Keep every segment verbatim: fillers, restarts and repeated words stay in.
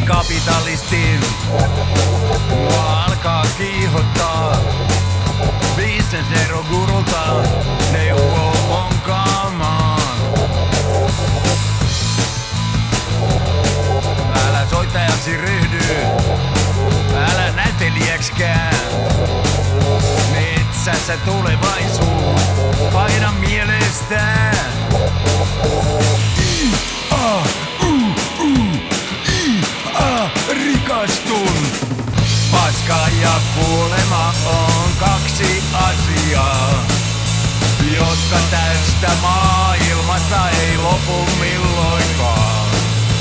kapitalistin mua alkaa kiihottaa. Business gurulta neuvoo monkaamaan. Älä soittajaksi ryhdy, älä näytelijäkskään. Metsässä tulevaisuus, paina mielestään. I, a, u, u, I, a, rikastun. Paska ja kuolema on kaksi asiaa, jotka tästä maailmasta ei lopu milloinkaan.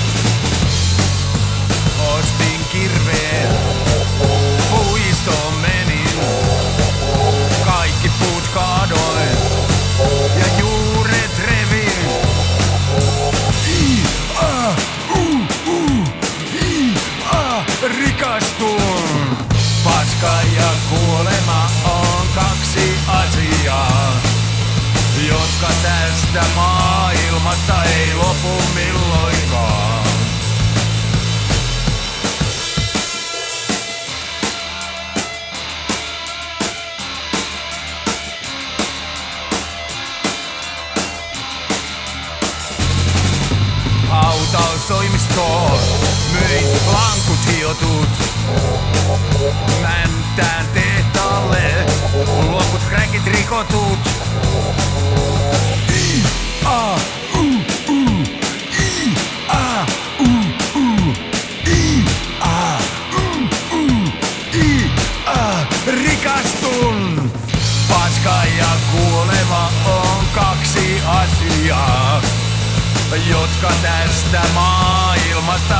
Ostin kirveen, puistoon menin, kaikki puut kaadoin ja juuret revin. I, a, u, u, I, a, rikastun. Paska ja kuolema on kaksi asiaa, jotka tästä maailmasta ei lopu milloinkaan. Hautaustoimistoon myin lankut hiotut. Mäntään tehtaalle luokut räkit rikotut. I, a, u, u, I, a, u, u, I, a, u, u, I, a, rikastun. Paska ja kuolema on kaksi asiaa, jotka tästä maailmasta